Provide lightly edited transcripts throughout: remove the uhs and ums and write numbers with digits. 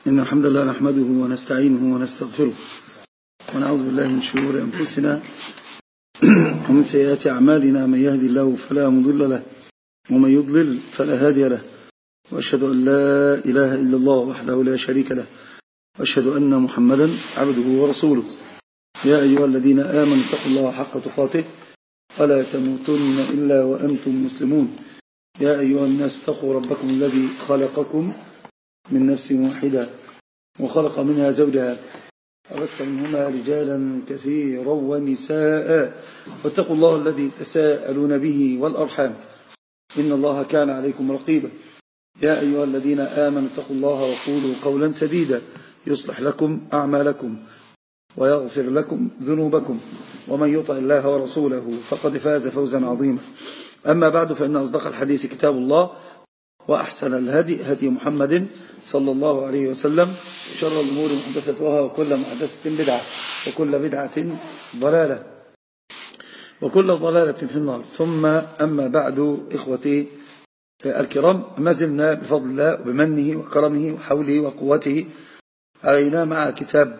إن الحمد لله نحمده ونستعينه ونستغفره ونعوذ بالله من شرور أنفسنا ومن سيئات أعمالنا. من يهدي الله فلا مضل له ومن يضلل فلا هادي له، وأشهد أن لا إله إلا الله وحده لا شريك له، وأشهد أن محمدا عبده ورسوله. يا أيها الذين آمنوا اتقوا الله حق تقاته ولا تموتن إلا وأنتم مسلمون. يا أيها الناس اتقوا ربكم الذي خلقكم من نفس واحدة وخلق منها زوجها وبث منهما رجالا كثيرا ونساء، واتقوا الله الذي تساءلون به والأرحام إن الله كان عليكم رقيبا. يا أيها الذين آمنوا اتقوا الله وقولوا قولا سديدا يصلح لكم أعمالكم ويغفر لكم ذنوبكم، ومن يطع الله ورسوله فقد فاز فوزا عظيما. أما بعد، فإن أصدق الحديث كتاب الله، وأحسن الهدي هدي محمد صلى الله عليه وسلم، شر الأمور محدثتها وكل محدثة بدعة وكل بدعة ضلالة وكل ضلالة في النار. ثم أما بعد، إخوتي الكرام، ما زلنا بفضل الله وبمنه وكرمه وحوله وقوته علينا مع كتاب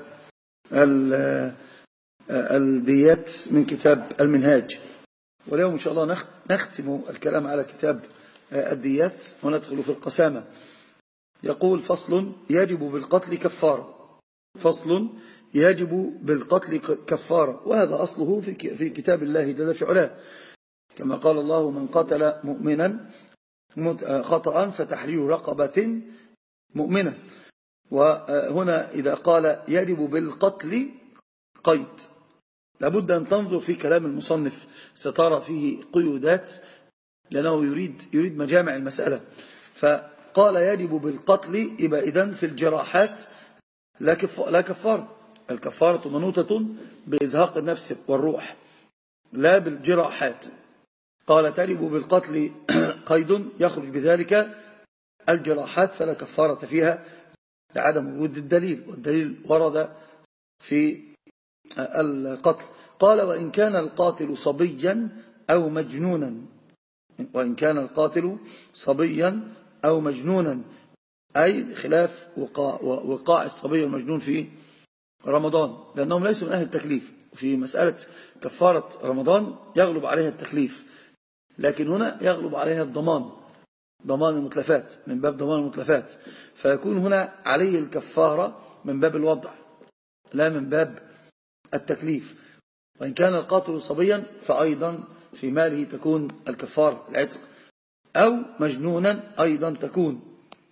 الديات من كتاب المنهاج، واليوم إن شاء الله نختم الكلام على كتاب الديات وندخل في القسامة. يقول: فصل: يجب بالقتل كفارة. فصل: يجب بالقتل كفارة، وهذا أصله في كتاب الله جل في علاه، كما قال الله: من قتل مؤمنا خطأ فتحرير رقبة مؤمنة. وهنا إذا قال يجب بالقتل قيد، لابد أن تنظر في كلام المصنف، سترى فيه قيودات لأنه يريد مجامع المسألة. فقال يجب بالقتل، يبقى إذن في الجراحات لا كفارة. الكفارة منوطة بإزهاق النفس والروح، لا بالجراحات. قال تجب بالقتل قيد يخرج بذلك الجراحات، فلا كفارة فيها لعدم وجود الدليل، والدليل ورد في القتل. قال: وإن كان القاتل صبيا أو مجنونا. وإن كان القاتل صبيا أو مجنونا، أي خلاف وقاع الصبي والمجنون في رمضان، لأنهم ليسوا من أهل التكليف. في مسألة كفارة رمضان يغلب عليها التكليف، لكن هنا يغلب عليها ضمان المتلفات، من باب ضمان المتلفات، فيكون هنا عليه الكفارة من باب الوضع لا من باب التكليف. وإن كان القاتل صبيا فأيضا في ماله تكون الكفارة العتق، أو مجنونا أيضا تكون،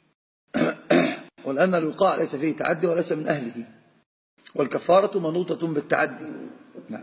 ولأن الوقاع ليس فيه تعدي وليس من أهله، والكفارة منوطة بالتعدي. نعم.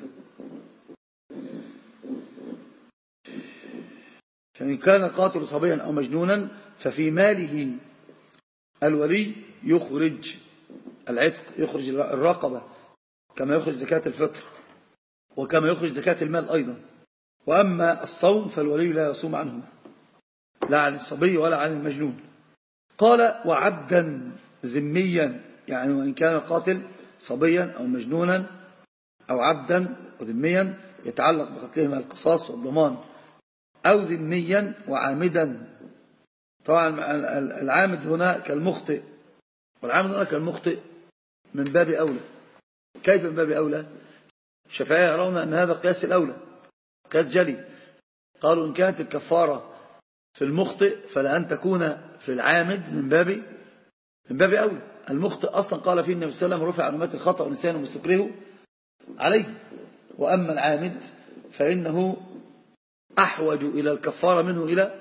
فإن كان القاتل صبيا أو مجنونا ففي ماله الولي يخرج العتق، يخرج الرقبة، كما يخرج زكاة الفطر وكما يخرج زكاة المال أيضا. وأما الصوم فالولي لا يصوم عنه، لا عن الصبي ولا عن المجنون. قال: وعبدا ذميا، يعني وإن كان القاتل صبيا أو مجنونا أو عبدا وذميا يتعلق بقتلهما القصاص والضمان، أو ذميا وعامدا. طبعا العامد هنا كالمخطئ، والعامد هنا كالمخطئ من باب أولى. كيف من باب أولى؟ الشافعية يرون أن هذا قياس الأولى، قياس جلي. قالوا إن كانت الكفارة في المخطئ فلا أن تكون في العامد من باب أولى. المخطئ أصلا قال فيه النبي صلى الله عليه وسلم: رفع عن أمتي الخطأ والنسيان ومستكرهه عليه. وأما العامد فإنه أحوج إلى الكفارة منه إلى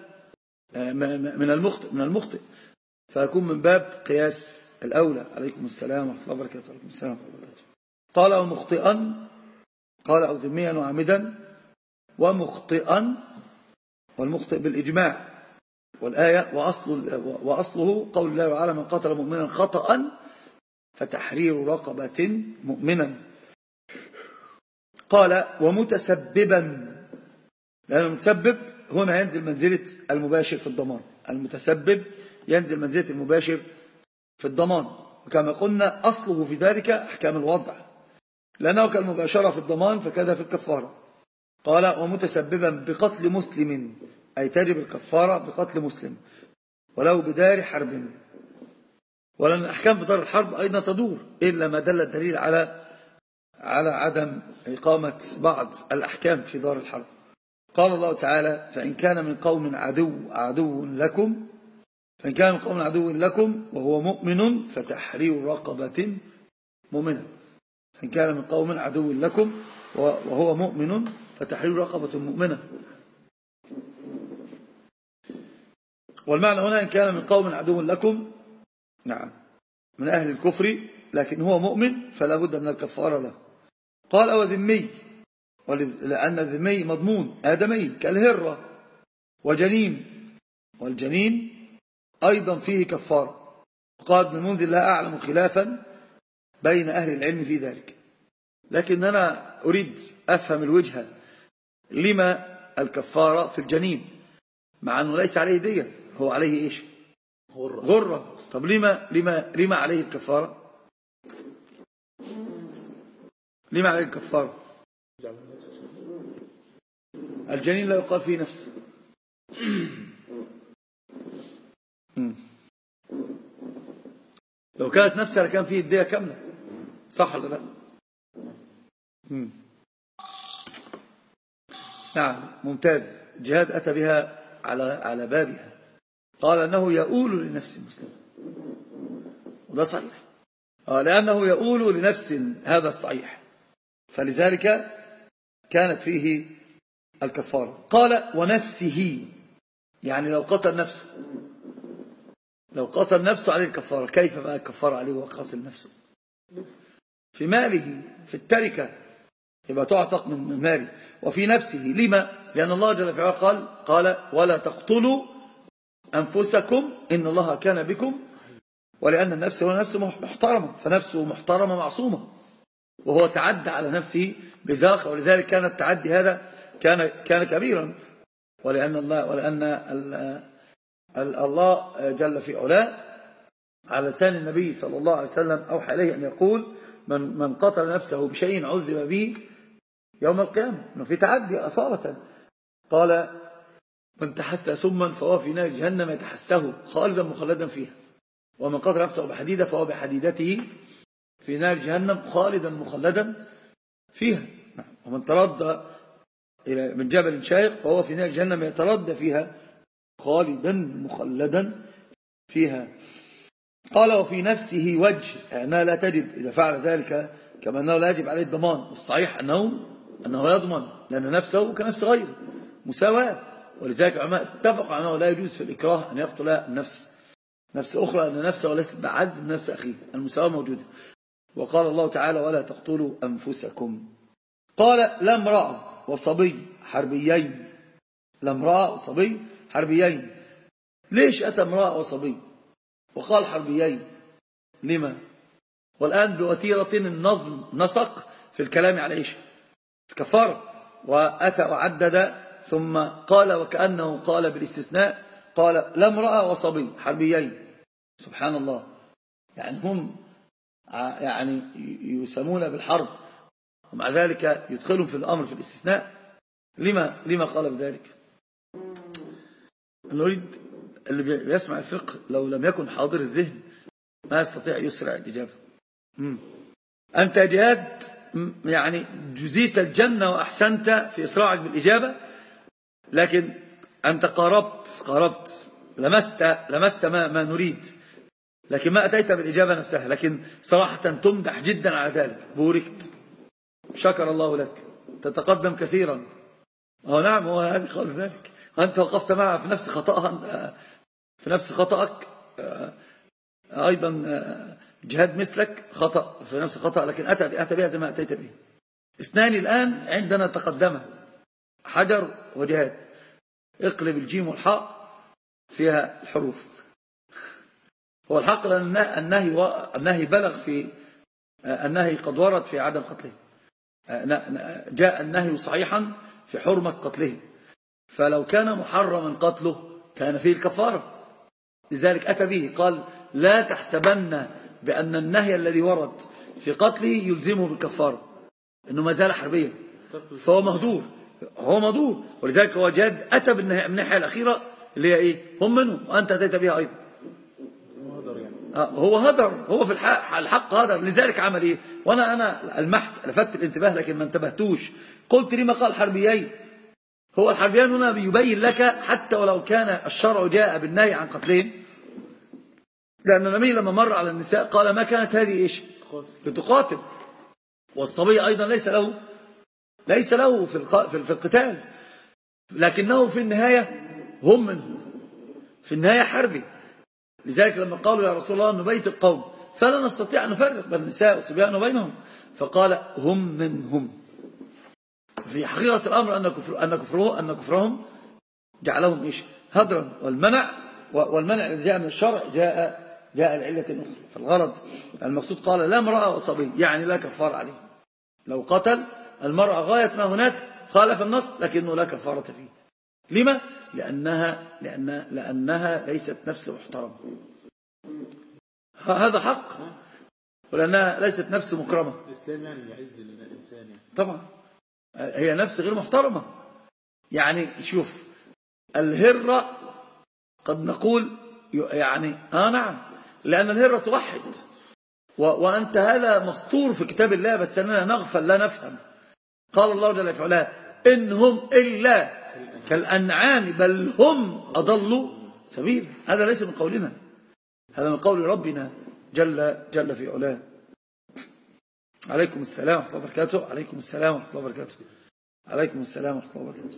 من المخطئ، فيكون من باب قياس الأولى. عليكم السلام ورحمة الله وبركاته. عليكم السلام ورحمة الله وبركاته. قال: ومخطئا، قال: أو ذميا وعامدا ومخطئا، والمخطئ بالإجماع والآية. وأصله قول الله تعالى: من قتل مؤمنا خطأ فتحرير رقبة مؤمنا. قال: ومتسببا، لأن المتسبب هنا ينزل منزلة المباشر في الضمان. المتسبب ينزل منزلة المباشر في الضمان، وكما قلنا أصله في ذلك أحكام الوضع، لأنه كالمباشرة في الضمان فكذا في الكفارة. قال: ومتسببا بقتل مسلم، أي تجب الكفارة بقتل مسلم ولو بدار حرب. ولأن الأحكام في دار الحرب أيضا تدور إلا ما دل الدليل على عدم إقامة بعض الأحكام في دار الحرب. قال الله تعالى: فإن كان من قوم عدو لكم وهو مؤمن فتحرير رقبة مؤمنة. فإن كان من قوم عدو لكم وهو مؤمن فتحرير رقبة مؤمنة. والمعنى هنا إن كان من قوم عدو لكم، نعم، من أهل الكفر لكن هو مؤمن فلا بد من الكفارة له. قال: وذمي، لأن الذمي مضمون آدمي كالهرة وجنين، والجنين أيضا فيه كفارة. قال ابن المنذر: لا أعلم خلافا بين أهل العلم في ذلك، لكن أنا أريد أفهم الوجهة لما الكفارة في الجنين مع أنه ليس عليه دية، هو عليه إيش؟ غرة. طب لما عليه الكفارة؟ لما عليه الكفارة؟ الجنين لا يقال فيه نفس. لو كانت نفسها لكان فيه الدية كاملة، صح ولا لا؟ نعم، ممتاز. جهاد أتى بها على بابها، قال أنه يؤول لنفس مسلم، وده صحيح، لأنه يؤول لنفس، هذا الصحيح، فلذلك كانت فيه الكفارة. قال: ونفسه، يعني لو قتل نفسه عليه الكفارة. كيف بقى الكفارة عليه وقتل نفسه؟ في ماله، في التركة، يبقى تعتق من ماله. وفي نفسه، لما؟ لأن الله جل وعلا قال: ولا تقتلوا أنفسكم إن الله كان بكم. ولأن النفس هو نفس محترمة، فنفسه محترمة معصومة، وهو تعدى على نفسه بزاخة، ولذلك كان التعدي هذا كان كبيرا. ولأن الله جل في علاه على لسان النبي صلى الله عليه وسلم أوحى إليه أن يقول: من قتل نفسه بشيء عذب به يوم القيامة، إنه في تعدي أصالة. قال: من تحسى سما فهو في نار جهنم يتحسه خالدا مخلدا فيها، ومن قتل نفسه بحديدة فهو بحديدته في نار جهنم خالدا مخلدا فيها. ومن تردى من جبل شاهق فهو في نار جهنم يتردى فيها خالدا مخلدا فيها. قال: وفي نفسه وجه، أنها لا تجب إذا فعل ذلك، كما أنه لا يجب عليه الضمان. والصحيح أنه يضمن، لأن نفسه كنفس غيره مساواة. ولذلك العلماء اتفقوا أنه لا يجوز في الإكراه أن يقتل نفس أخرى، أن نفسه ليست بعز من نفس أخيه، المساواة موجودة. وقال الله تعالى: ولا تقتلوا أنفسكم. قال: لا امرأة وصبي حربيين. لا امرأة وصبي حربيين. ليش أتى امرأة وصبي وقال حربيين؟ لما؟ والآن بوتيرة النظم نسق في الكلام على إيش؟ الكفارة، وأتى وعدد ثم قال وكأنه قال بالاستثناء، قال: لا امرأة وصبي حربيين. سبحان الله، يعني هم يعني يسمون بالحرب، ومع ذلك يدخلهم في الأمر في الاستثناء. لما قال بذلك؟ نريد اللي بيسمع الفقه لو لم يكن حاضر الذهن ما يستطيع يسرع الإجابة. أنت جهاد، يعني جزيت الجنة وأحسنت في إسراعك بالإجابة، لكن أنت قاربت لمست ما نريد، لكن ما أتيت بالإجابة نفسها. لكن صراحة تمدح جدا على ذلك، بوركت، شكر الله لك، تتقدم كثيرا. نعم، هو هذه قال ذلك، أنت وقفت معها في نفس خطأها، في نفس خطأك أيضا. جهاد مثلك خطأ في نفس خطأ، لكن أتى بها زي ما أتيت به. اثنان الآن عندنا تقدمة، حجر وجهاد. اقلب الجيم والحاء فيها الحروف. هو الحق لأن النهي بلغ في النهي، قد ورد في عدم قتله، جاء النهي صحيحا في حرمة قتله، فلو كان محرما قتله كان فيه الكفارة. لذلك أتى به، قال: لا تحسبن بأن النهي الذي ورد في قتله يلزمه بالكفارة، إنه ما زال حربيا، فهو مهدور. ولذلك هو جاد أتى بالناحية الأخيرة اللي هي إيه؟ هم منه، وأنت أتيت بها أيضا. هو هدر، هو في الحق هدر. لذلك عمل ايه؟ وانا المحت لفت الانتباه لكن ما انتبهتوش. قلت لما قال حربيين؟ هو الحربيان هنا بيبين لك حتى ولو كان الشرع جاء بالنهي عن قتلهم، لأن النبي لما مر على النساء قال ما كانت هذه إيش؟ لتقاتل. والصبي أيضا ليس له في القتال، لكنه في النهاية هم منه، في النهاية حربي. لذلك لما قالوا يا رسول الله نبيت القوم فلا نستطيع أن نفرق بين النساء والصبيان وبينهم، فقال هم منهم. في حقيقة الأمر أن كفرهم جعلهم إيش؟ هدرا. والمنع الذي جاء من الشرع جاء العلة أخرى. فالغرض المقصود قال لا امرأة وصبي، يعني لا كفار عليه. لو قتل المرأة غاية ما هناك خالف النص، لكنه لا كفارة فيه. لما؟ لأنها ليست نفس محترمة، هذا حق، ولأنها ليست نفس مكرمة. الإسلام يعني يعز الإنسان يعني. طبعا هي نفس غير محترمة. يعني شوف الهرة قد نقول يعني نعم، لأن الهرة توحد، وأنت هذا مسطور في كتاب الله، بس أننا نغفل لا نفهم. قال الله جل وعلا إن هم إلا كالأنعام بل هم أضلوا سبيل. هذا ليس من قولنا، هذا من قول ربنا جل في علاه. عليكم السلام ورحمة الله وبركاته. عليكم السلام ورحمة الله وبركاته. عليكم السلام ورحمة الله وبركاته.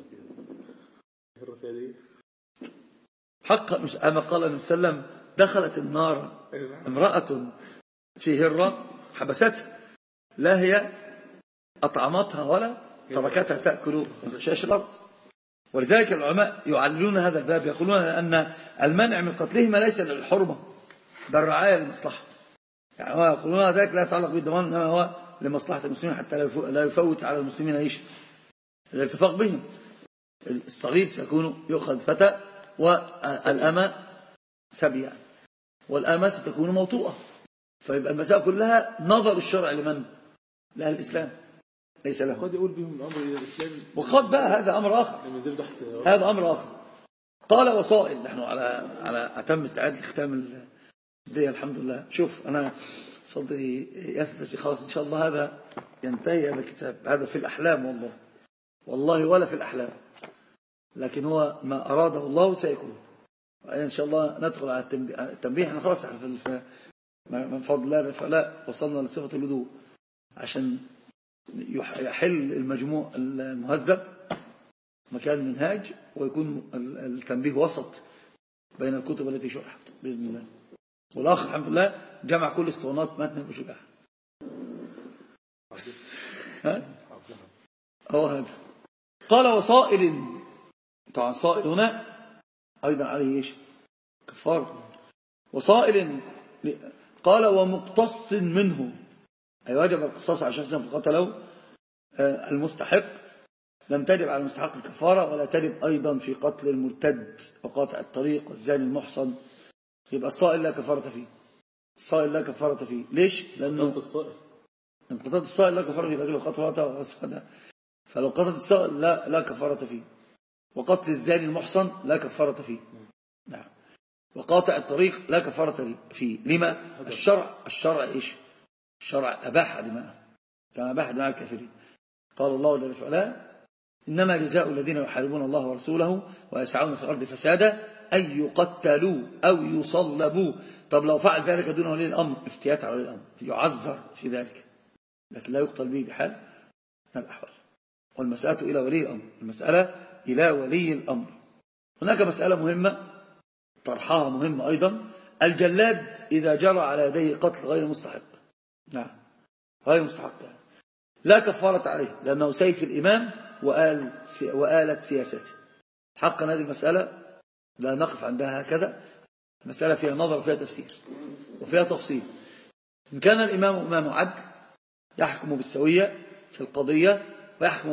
حقا أما قال النبي صلى الله عليه وسلم دخلت النار امرأة في هرة حبستها، لا هي أطعمتها ولا تركتها تأكل شاش الأرض. ولذلك العلماء يعللون هذا الباب، يقولون أن المنع من قتلهما ليس للحرمة، بل رعاية للمصلحة. يعني هو يقولون ذلك لا يتعلق بالضمان، إنما هو لمصلحة المسلمين حتى لا يفوت على المسلمين ايش الاتفاق بهم. الصغير سيكون يؤخذ فتى والأمة سبيا، والأمة ستكون موطوءة. فيبقى المساء كلها نظر الشرع لمن؟ لأهل الإسلام، ليس له. قد يقول بهم الأمر إلى الإسلام، وقد بقى هذا أمر آخر، هذا أمر آخر. قال وصائل. نحن على أتم استعداد لختام الدية الحمد لله. شوف أنا صدري يسدج خلاص إن شاء الله. هذا ينتهي هذا الكتاب، هذا في الأحلام والله ولا في الأحلام، لكن هو ما أراده الله سيكون. إن شاء الله ندخل على التنبيه. احنا خلاص من فضل الله فلا وصلنا لصفة الوضوء عشان يحل المجموع المهذب مكان المنهاج، ويكون التنبيه وسط بين الكتب التي شرحت بإذن الله. والآخر الحمد لله جمع كل اسطوانات متن أبو شجاع. هو هذا. قال وصائل. طبعا صائل هنا أيضا عليه إيش؟ كفار. وصائل قال ومقتص منه، أي واجب القصاص على شخص فقتله المستحق. لم تجب على المستحق الكفارة، ولا تجب أيضا في قتل المرتد وقاطع الطريق والزاني المحصن. يبقى الصائل لا كفارة فيه. الصائل لا كفارة فيه. ليش؟ لأنه قتلت الصائل لا كفارة فيه، لأجل قتل فلو قتلت الصائل لا كفارة فيه. وقتل الزاني المحصن لا كفارة فيه. نعم. وقاطع الطريق لا كفارة فيه. لما؟ الشرع إيش؟ الشرع أباح دماءه كما أباح دماء الكافرين. قال الله جل وعلا إنما جزاء الذين يحاربون الله ورسوله ويسعون في الأرض فسادا أن يقتلوا أو يصلبوا. طب لو فعل ذلك دون ولي الأمر افتيات على ولي الأمر يعذر في ذلك، لكن لا يقتل به بحال من الأحوال. والمسألة إلى ولي الأمر، المسألة إلى ولي الأمر. هناك مسألة مهمة طرحها مهمة أيضا. الجلاد إذا جرى على يديه قتل غير مستحق، نعم غير مستحق، لا كفارة عليه، لأنه سيف الإمام وآلة سياسته. حقا هذه المسألة لا نقف عندها هكذا. المسألة فيها نظر وفيها تفسير وفيها تفصيل. إن كان الإمام إمام عدل يحكم بالسوية في القضية، ويحكم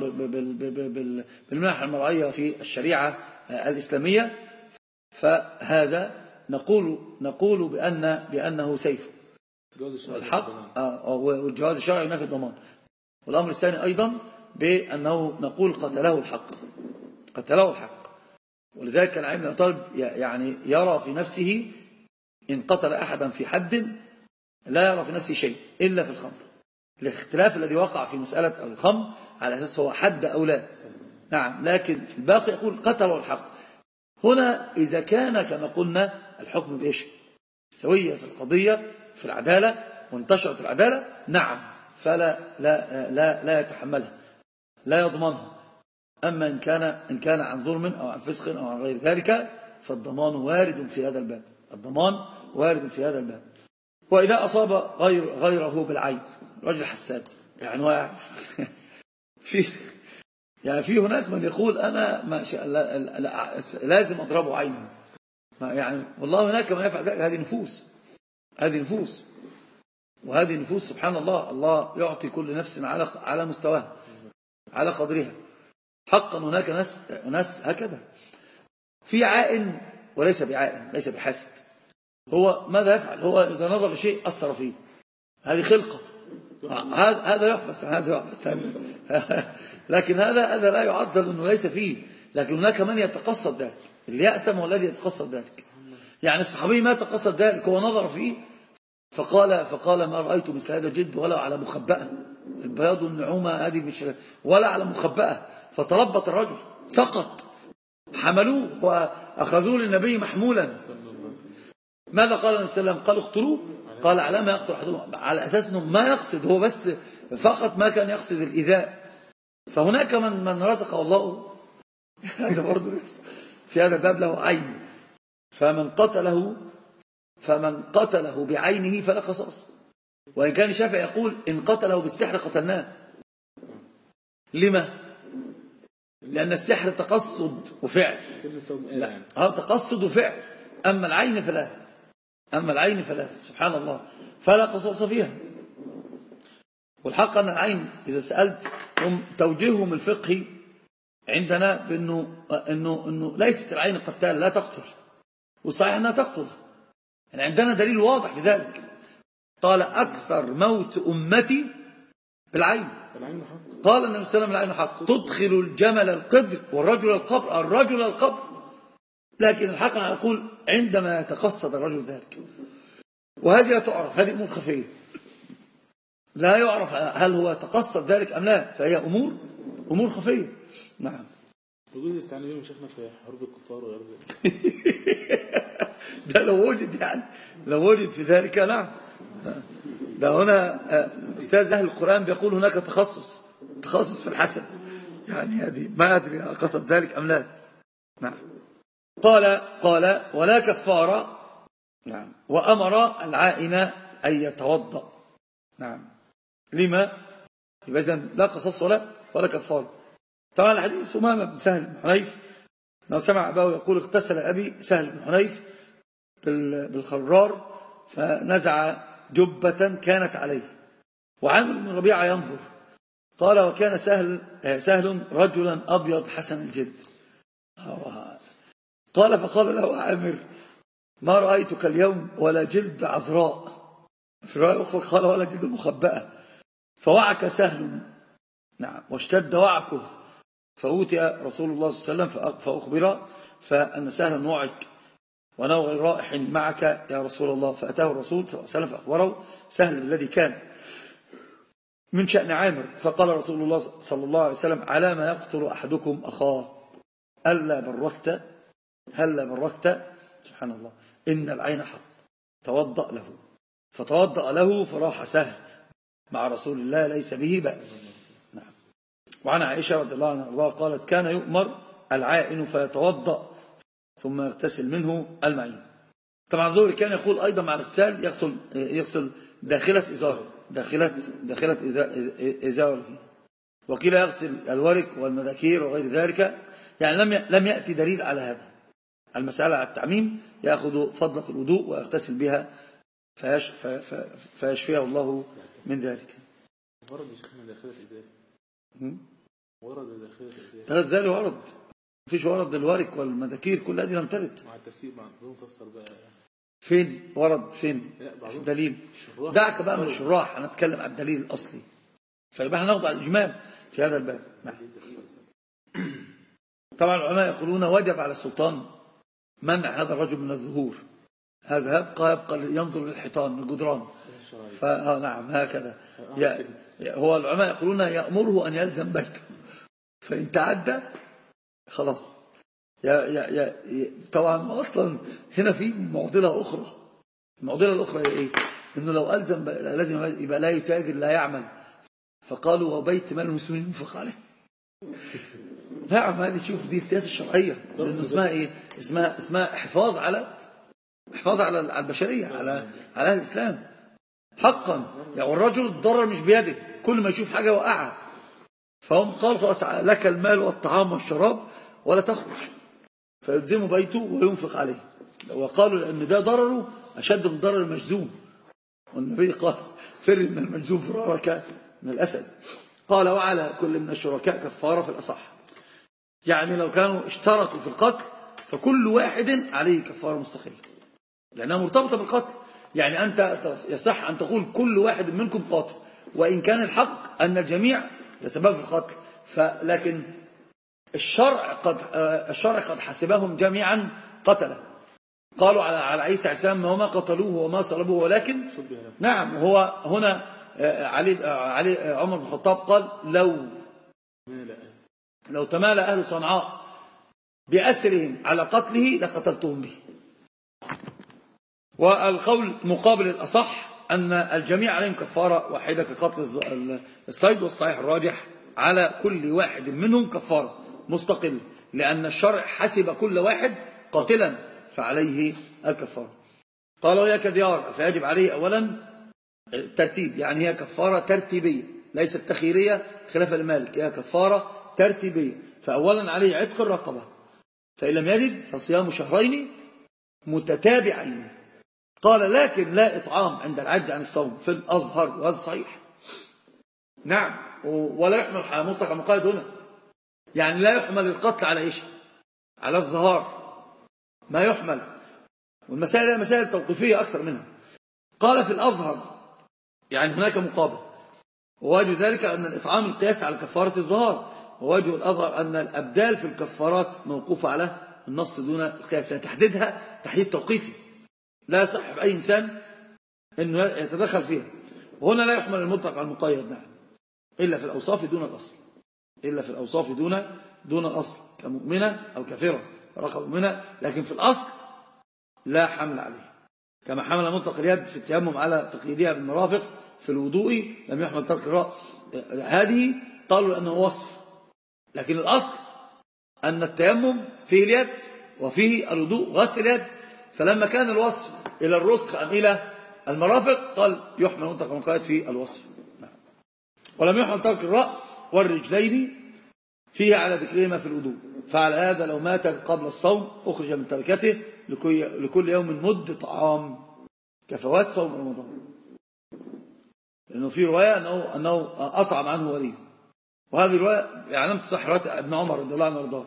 بالمنح المرعية في الشريعة الإسلامية، فهذا نقول بأنه سيف والحق، والجواز الشرعي ينافي الضمان. والأمر الثاني أيضا بأنه نقول قتله الحق. ولذلك كان علي بن أبي طالب يعني يرى في نفسه إن قتل أحدا في حد لا يرى في نفسه شيء إلا في الخمر، الاختلاف الذي وقع في مسألة الخمر على أساس هو حد أو لا. نعم، لكن في الباقي يقول قتل الحق. هنا إذا كان كما قلنا الحكم بإيش؟ سوية في القضية في العدالة وانتشرت العدالة، نعم، فلا لا يتحملها، لا يضمنها. أما إن كان عن ظلم أو عن فسق أو عن غير ذلك فالضمان وارد في هذا الباب، الضمان وارد في هذا الباب. وإذا أصاب غيره بالعين، رجل حساد يعني هو يعرف في هناك من يقول أنا ما شاء الله لازم أضربه عينه، يعني والله هناك من يفعل ذلك. هذه نفوس وهذه نفوس سبحان الله، الله يعطي كل نفس على مستواها على قدرها. حقا هناك ناس هكذا، في عائن وليس بعائن، ليس بحاسد. هو ماذا يفعل؟ هو إذا نظر لشيء أثر فيه، هذه خلقة، هذا يحبس لكن هذا لا يعزل أنه ليس فيه. لكن هناك من يتقصد ذلك، اللي يأسم هو الذي يتقصد ذلك. يعني الصحابي ما تقصد ذلك، هو نظر فيه فقال ما رأيت مثل هذا جد ولا على مخبأة، البياض النعومة هذه مش ولا على مخبأة. فتربط الرجل، سقط، حملوه وأخذوه للنبي محمولا. ماذا قال النبي صلى الله عليه وسلم؟ قال اقتلوه. قال على ما يقتل أحدهم، على أساس أنه ما يقصد، هو بس فقط ما كان يقصد الإيذاء. فهناك من رزقه الله هذا برضه في هذا الباب له عين، فمن قتله بعينه فلا قصاص. وإن كان الشافعي يقول إن قتله بالسحر قتلناه. لما؟ لأن السحر تقصد وفعل، تقصد وفعل. أما العين فلا سبحان الله فلا قصاص فيها. والحق أن العين إذا سألت هم توجيههم الفقهي عندنا بأنه ليست العين قتال، لا تقتل، وصحيح أنها تقتل. يعني عندنا دليل واضح في ذلك، قال أكثر موت أمتي بالعين. قال النبي صلى الله عليه وسلم العين حق، تدخل الجمل القدر والرجل القبر. لكن الحق أن أقول عندما يتقصد الرجل ذلك، وهذه لا تعرف، هذه أمور خفية لا يعرف هل هو تقصد ذلك أم لا، فهي أمور خفية. نعم. يقول يستعين بهم شيخنا في حرب الكفار ويرضي ده لو وجد في ذلك، نعم. ده هنا أستاذ أهل القرآن بيقول هناك تخصص في الحسد، يعني هذه ما أدري قصد ذلك أم لا. نعم. قال ولا كفارة. نعم. وأمر العائن أن يتوضأ. نعم. لما؟ يبقى إذن لا قصاص ولا كفارة. طبعا الحديث أمامة بن سهل بن حنيف لو سمع أباه يقول اغتسل أبي سهل بن حنيف بالخرار فنزع جبة كانت عليه، وعامر بن ربيعة ينظر. قال وكان سهل رجلا أبيض حسن الجلد. فقال له عامر ما رأيتك اليوم ولا جلد عذراء، في رواية أخرى قال ولا جلد مخبأة. فوعك سهل، نعم، واشتد وعكه، فأوتي رسول الله صلى الله عليه وسلم فأخبر فأن سهلا وعك وأنه غير رائح معك يا رسول الله. فأتاه الرسول صلى الله عليه وسلم فأخبره سهل الذي كان من شأن عامر. فقال رسول الله صلى الله عليه وسلم على ما يقتل أحدكم أخاه هلا بركت سبحان الله إن العين حق توضأ له. فتوضأ له فراح سهل مع رسول الله ليس به بأس. نعم. وعن عائشة رضي الله عنها قالت كان يؤمر العائن فيتوضأ ثم يغتسل منه المعين. طبعا زهري كان يقول أيضا مع الاغتسال يغسل داخلة إزاره، داخلة إزاره، وقيل يغسل الورك والمذاكير وغير ذلك. يعني لم يأتي دليل على هذا. المسألة على التعميم، يأخذ فضلة الوضوء ويغتسل بها فيشفيه الله من ذلك. ورد شيخنا داخلة إزاره، ورد داخلة إزاره ورد، مفيش ورد الورك والمذاكير كل هذه لم ترد. مع التفسير بعضهم فسر بقى فين ورد فين الدليل؟ دعك بقى من الشراح، أنا أتكلم عن الدليل الأصلي. فيبقى ناخذ على الإجمال في هذا الباب. نعم. طبعا العلماء يقولون وجب على السلطان منع هذا الرجل من الظهور، هذا يبقى ينظر للحيطان الجدران. نعم هكذا. هو العلماء يقولون يأمره أن يلزم بيته، فإن تعدى خلاص. طبعا أصلا هنا في معضلة أخرى. المعضلة الأخرى هي إيه؟ إنه لو ألزم لازم يبقى لا يتاجر لا يعمل، فقالوا وبيت مال المسلمين ينفق عليه. نعم هذه شوف دي السياسة الشرعية، لأنه اسمها إيه؟ اسمها حفاظ على البشرية، على الإسلام حقا. يعني والرجل الضرر مش بيده، كل ما يشوف حاجة وقعها، فهم قالوا خلاص لك المال والطعام والشراب ولا تخرج، فيلزموا بيته وينفق عليه. وقالوا لأن ده ضرره أشد من ضرر المجزوم، والنبي قال فر من المجزوم فرارك من الأسد. قال وعلى كل من الشركاء كفارة في الأصح. يعني لو كانوا اشتركوا في القتل فكل واحد عليه كفارة مستقلة، لأنها مرتبطة بالقتل. يعني أنت يصح أن تقول كل واحد منكم قاتل، وإن كان الحق أن الجميع يتسبب في القتل، لكن الشرع قد حسبهم جميعا قتله. قالوا على عيسى عسام ما قتلوه وما صلبوه ولكن نعم. هو هنا علي عمر بن الخطاب قال لو تمالى أهل صنعاء بأسرهم على قتله لقتلتهم به. والقول مقابل الأصح أن الجميع عليهم كفارة واحدة كقتل الصيد، والصحيح الراجح على كل واحد منهم كفارة مستقل، لأن الشرع حسب كل واحد قاتلا فعليه الكفارة. قالوا هي كديار، فيجب عليه أولا الترتيب، يعني هي كفارة ترتيبية ليست تخيرية خلاف المالك، هي كفارة ترتيبية. فأولا عليه عتق الرقبة، فإن لم يجد فصيام شهرين متتابعين. قال لكن لا إطعام عند العجز عن الصوم في الأظهر، وهذا صحيح. نعم. ولا يحمل مطلق المقايد هنا، يعني لا يحمل القتل على إيش؟ على الظهار ما يحمل، والمسائل مسائل توقيفية أكثر منها. قال في الأظهر يعني هناك مقابل، ووجه ذلك أن الإطعام القياس على كفارة الظهار، ووجه الأظهر أن الأبدال في الكفارات موقوفة على النص دون القياس، يعني تحديدها تحديد توقيفي لا يصح في أي إنسان أنه يتدخل فيها. وهنا لا يحمل المطلق على المقيد، نعم، إلا في الأوصاف دون الأصل، إلا في الأوصاف دون الأصل، كمؤمنة أو كافرة رقم مؤمنة، لكن في الأصل لا حمل عليه. كما حمل مطلق اليد في التيمم على تقييدها بالمرافق في الوضوء لم يحمل ترك الرأس. هذه قالوا لأنه وصف، لكن الأصل أن التيمم فيه اليد وفيه الوضوء غسل اليد، فلما كان الوصف إلى الرسخ أم إلى المرافق قال يحمل مطلق المقيد في الوصف. ولم يحمل ترك الرأس والرجلين فيه على ذكرهما في الوضوء. فعلى هذا لو مات قبل الصوم أخرج من تركته لكل يوم مد طعام كفوات صوم رمضان، لأنه في رواية أنه أطعم عنه وليه، وهذه الرواية علامة صحة ابن عمر رضي الله عنه وارضاه.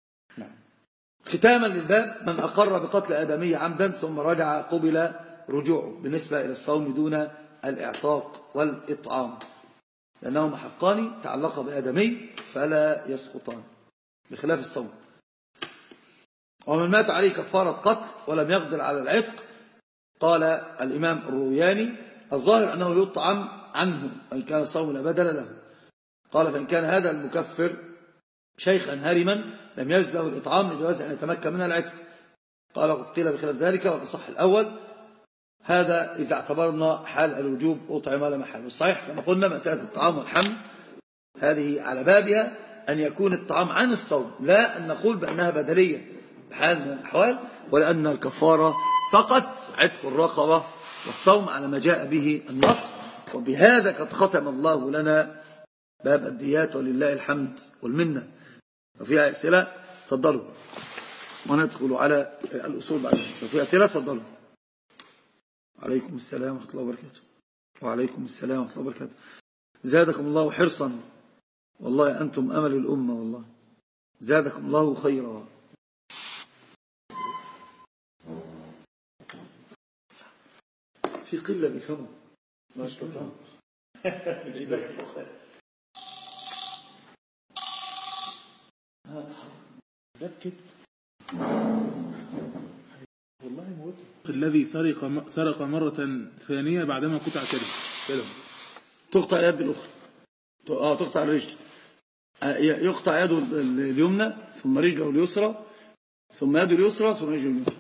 ختاما للباب، من أقر بقتل آدمي عمدا ثم رجع قبل رجوعه بالنسبة إلى الصوم دون الإعتاق والإطعام، لأنهما حقان تعلق بآدمي فلا يسقطان بخلاف الصوم. ومن مات عليه كفارة قتل ولم يقدر على العتق، قال الإمام الروياني الظاهر أنه يطعم عنه وإن كان الصوم لا بدل له. قال فإن كان هذا المكفر شيخا هرما لم يجد له الإطعام لجواز أن يتمكن من العتق. قال قد قيل بخلاف ذلك، والأصح الأول، هذا إذا اعتبرنا حال الوجوب أطعم لا محال. والصحيح كما قلنا مسألة الطعام والحمل هذه على بابها أن يكون الطعام عن الصوم، لا أن نقول بأنها بدلية بحال من الأحوال، ولأن الكفارة فقط عتق الرقبة والصوم على ما جاء به النص. وبهذا قد ختم الله لنا باب الديات، ولله الحمد والمنة. وفيها أسئلة تفضلوا، وندخل على الأصول بعد. وفيها أسئلة تفضلوا. عليكم السلام ورحمة الله وبركاته. وعليكم السلام ورحمة الله وبركاته. زادكم الله حرصا، والله أنتم أمل الأمة، والله زادكم الله خيرا. في قلة بيفهموا ما استطاع. لا كده والله موت الذي سرق مرة ثانية بعدما قطع كده. تقطع اليد الأخرى، تقطع الرجل، يقطع يده اليمنى ثم رجله اليسرى ثم يده اليسرى ثم رجله اليسرى.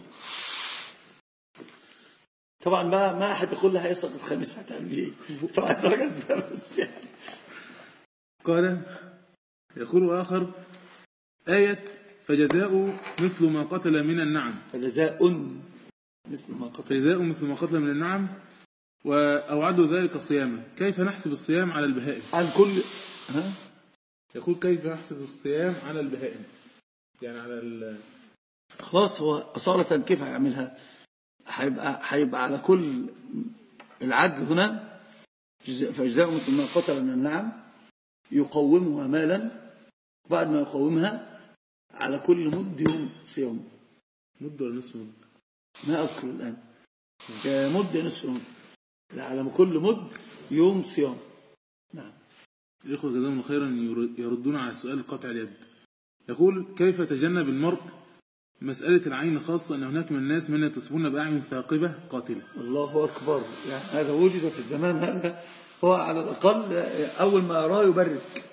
طبعا ما أحد يقول لها يسرق الخميس هتعمل ايه؟ طبعا سرق بس يعني. قال يقول آخر آية فجزاء مثل ما قتل من النعم. فجزاء مثل ما قتل من النعم وأوعدوا ذلك الصيام. كيف نحسب الصيام على البهائم؟ عن كل يقول كيف نحسب الصيام على البهائم، يعني على خلاص هو أصالة كيف هيعملها؟ هيبقى على كل العدل هنا فجزاء مثل ما قتل من النعم يقومها مالا، بعد ما يقومها على كل مد يوم صيام. مد ولا نصف مد؟ ما أذكر الآن. مد نصف مد، على كل مد يوم صيام. نعم. الإخوة جزاهم الله خيرا يردون على سؤال قطع اليد. يقول كيف تجنب المرء مسألة العين، خاصة أن هناك من الناس من يتصفون بأعين ثاقبة قاتلة. الله أكبر، يعني هذا وجد في الزمان هذا. هو على الأقل أول ما يراه يبرك،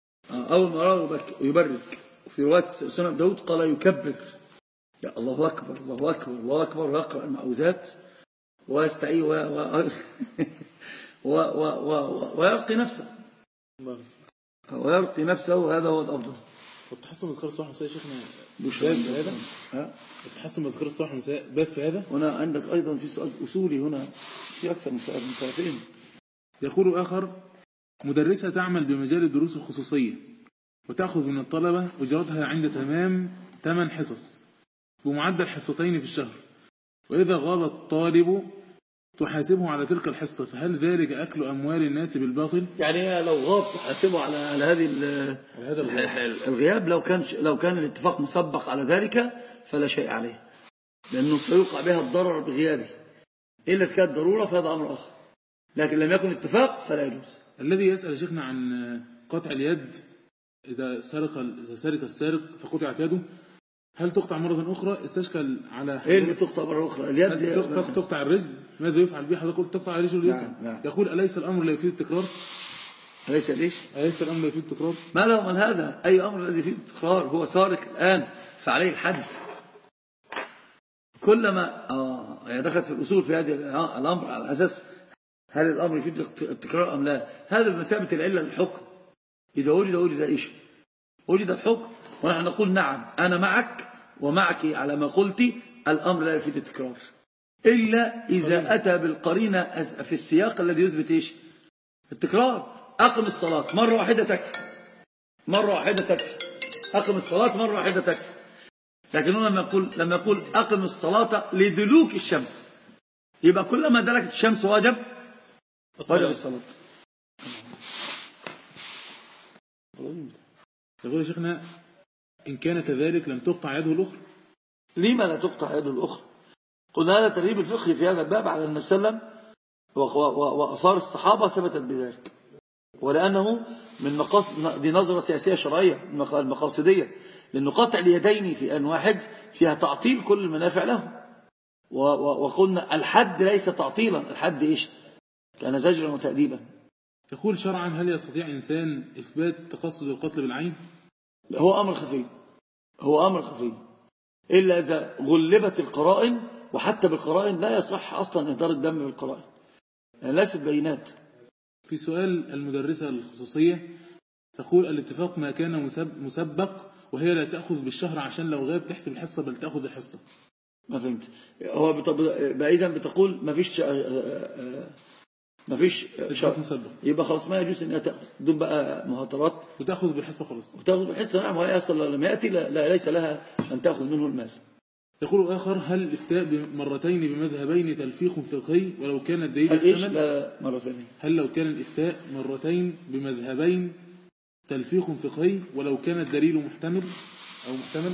يبرك. وفي رواية سنن داود قال يكبر، يا الله أكبر الله أكبر الله أكبر، ويقرأ المعوذات ويستعيذ ويرقي نفسه وهذا هو الأفضل. والتحسن بذكر الصباح والمساء يا شيخنا باب في هذا. التحسن بذكر الصباح والمساء باب في هذا. هنا عندك أيضا في سؤال أصولي، هنا في أكثر من سؤال من طرفين. يقول آخر مدرسة تعمل بمجال الدروس الخصوصية وتأخذ من الطلبة أجرتها عند تمام 8 حصص بمعدل حصتين في الشهر، وإذا غاب الطالب تحاسبه على تلك الحصة، فهل ذلك أكل أموال الناس بالباطل؟ يعني لو غاب تحاسبه على هذه الغياب، لو كان الاتفاق مسبق على ذلك فلا شيء عليه، لأنه سيوقع بها الضرر بغيابه، إلا إذا كانت ضرورة فهذا أمر آخر، لكن لم يكن اتفاق فلا يجوز. الذي يسأل شيخنا عن قطع اليد إذا سرق السارق فقطعت يده، هل تقطع مرة أخرى؟ استشكل على إيه اللي تقطع مرة أخرى؟ اليد تقطع الرجل، ماذا يفعل بها؟ حضرتك قلت تقطع الرجل اليسرى. نعم. يقول أليس الأمر لا يفيد التكرار؟ أليس الأمر لا يفيد التكرار؟ ما له من هذا؟ أي أمر الذي يفيد التكرار؟ هو سارق الآن فعليه الحد. كلما دخلت في الأصول في هذه الأمر على أساس هل الأمر يفيد التكرار أم لا؟ هذا بمثابة العلة للحكم. إذا وجد إيش؟ وجد الحكم، ونحن نقول نعم أنا معك ومعك على ما قلت، الأمر لا يفيد التكرار إلا إذا أتى بالقرينة في السياق الذي يثبت إيش؟ التكرار. أقم الصلاة مرة واحدة تكفي، أقم الصلاة مرة واحدة تكفي. لكن هنا لما يقول أقم الصلاة لدلوك الشمس، يبقى كلما دلكت الشمس وجب الصلاة. يقول يا شيخنا إن كان كذلك لم تقطع يده الأخرى. لما لا تقطع يده الأخرى؟ قلنا هذا ترغيب الفقه في هذا الباب على النبي صلى الله عليه وسلم وأثار الصحابة ثبتت بذلك، ولأنه من مقاصد، دي نظرة سياسية شرعية المقاصدية، لأنه قطع اليدين في آن واحد فيها تعطيل كل المنافع له. وقلنا الحد ليس تعطيلا، الحد إيش؟ كان زجرا وتأديبا. يقول شرعا هل يستطيع إنسان إثبات تقصد القتل بالعين؟ هو أمر خفي إلا إذا غلبت القرائن، وحتى بالقرائن لا يصح أصلا إهدار الدم بالقرائن، يعني ليست بينات. في سؤال المدرسة الخصوصية تقول الاتفاق ما كان مسبق، وهي لا تأخذ بالشهر عشان لو غاب تحسب الحصة بل تأخذ الحصة. ما فهمت. هو بعيدا بتقول ما فيش شرط مسبق، يبقى خلاص ما يجوز انها تاخذ دون بقى مهاترات وتاخذ بالحصه خلاص، وتاخذ بالحصه. نعم، وهي اصلا لما ياتي ليس لها ان تاخذ منه المال. يقول اخر هل الافتاء مرتين بمذهبين تلفيق فقهي ولو كان الدليل محتمل؟ لا مرتين. هل لو كان الافتاء مرتين بمذهبين تلفيق فقهي ولو كان الدليل محتمل او محتمل؟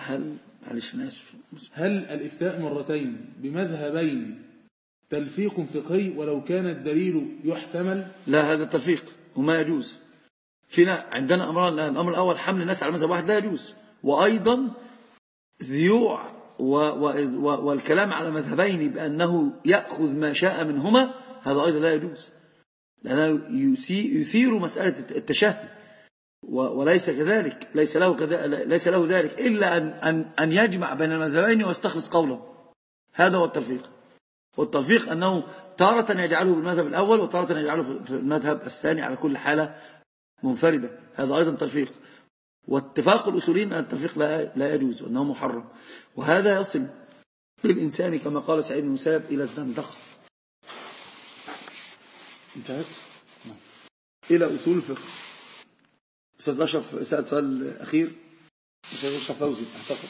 هل الافتاء مرتين بمذهبين تلفيق فقهي ولو كان الدليل يحتمل؟ لا، هذا تلفيق وما يجوز. فينا عندنا أمران الآن. الأمر الأول حمل الناس على مذهب واحد لا يجوز، وأيضا زيوع والكلام على مذهبين بأنه يأخذ ما شاء منهما هذا أيضا لا يجوز، لأنه يثير مسألة التشهي، وليس كذلك، ليس له ذلك إلا أن يجمع بين المذهبين ويستخلص قوله. هذا هو التلفيق. والتلفيق أنه تارة يجعله بالمذهب الأول وتارة يجعله في المذهب الثاني على كل حالة منفردة، هذا أيضا تلفيق. واتفاق الأصوليين أن التلفيق لا يجوز وأنه محرم، وهذا يصل للإنسان كما قال سعيد بن المسيب إلى الزندقة. انتهت إلى أصول الفقه. أستاذ أشرف سأل سؤال أخير، أستاذ أشرف فوزي أعتقد.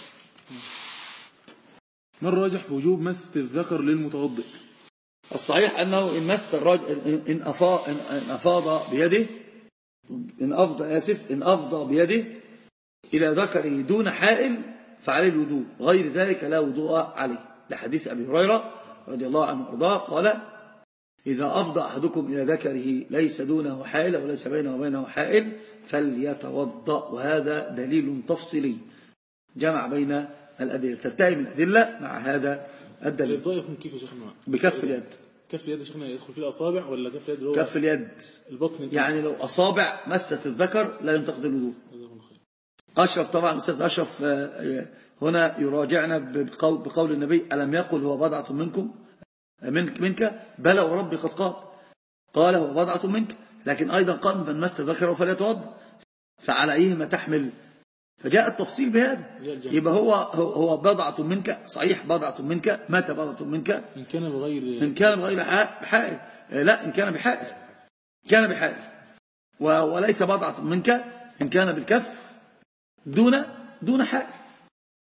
ما الراجح في وجوب مس الذكر للمتوضئ؟ الصحيح أنه إن مس الرجل إن أفاض بيده إن أفضى بيده إلى ذكره دون حائل فعليه الوضوء، غير ذلك لا وضوء عليه، لحديث أبي هريرة رضي الله عنه وارضاه قال: إذا أفضى أحدكم إلى ذكره ليس دونه حائل وليس بينه وبينه حائل فليتوضأ. وهذا دليل تفصيلي جمع بين الأدلة، تتهم الأدلة مع هذا الدليل. الإفضاء يكون كيف يا شيخنا؟ بكف اليد. كف اليد يا شيخنا يدخل فيه الأصابع ولا كف اليد؟ كف اليد البطن، يعني لو أصابع مست الذكر لا ينتقد الوضوء. أشرف طبعا أستاذ أشرف هنا يراجعنا بقول النبي: ألم يقل هو بضعة منك بلى وربي قد قال هو بضعة منك، لكن أيضا قال من مس ذكره فليتوضأ، فعلى أيهما تحمل؟ فجاء التفصيل بهذا. يبقى هو بضعة منك، صحيح بضعة منك، متى بضعة منك؟ إن كان بغير حائل. لا، إن كان بحائل وليس بضعة منك إن كان بالكف دون حائل.